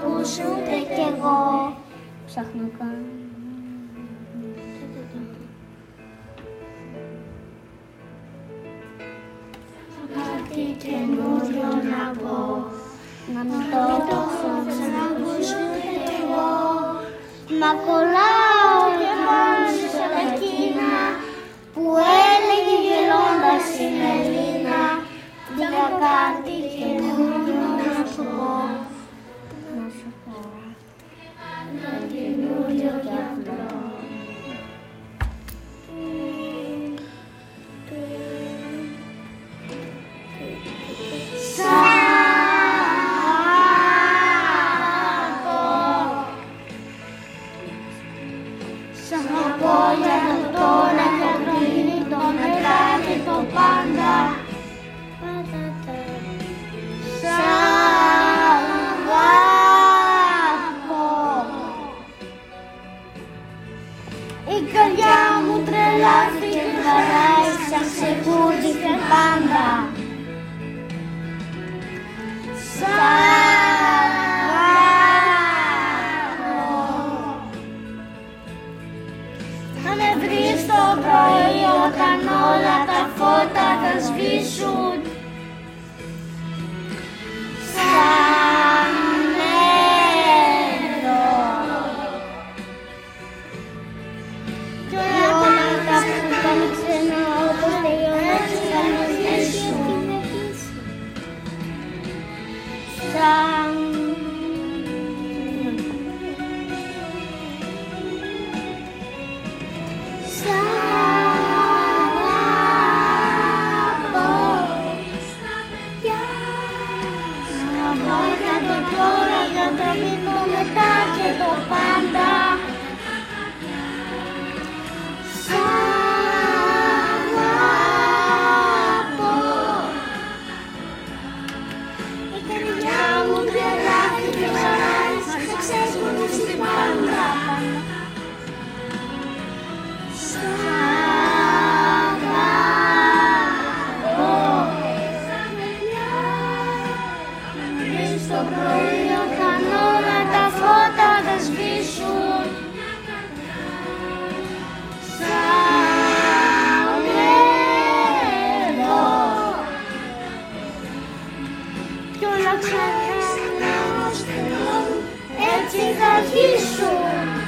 ακούς ούτε κι εγώ. Ψάχνω καν. Κάτι καινούριο να πω, Να μην το έχω ξανακούσει ούτε εγώ. Μα κολλάω και πάνω σε εκείνα που έλεγε γελώντας η Μελίνα. Για κάτι καινούριο να σου πω. να σου πω. Κάτι καινούριο κι απλό. Σ' αγαπώ για το τώρα και το πριν, το μετά και το πάντα. Σ' αγαπώ. Η καρδιά μου τρελάθηκε και χαράει σαν ξεκούρδι και πάντα. Σ' θα με βρεις το πρωί όταν όλα τα φώτα θα σβήσουν. Σαν νερό. Κι όλα τα που ήταν ξένα όπως τελειώνουν θα με σβήσουν. Σαν και το πάντα. Σ' αγαπώ. Η καρδιά μου τρελάθηκε και χαράει σαν ξέσπουδη στην πάντα. Σ' αγαπώ. Βρεις το πρωί όταν όλα τα φώτα θα σβήσουν. Σαν νερό. Κι όλα ξανά ως τελειώνουν, έτσι θα αρχίσουν.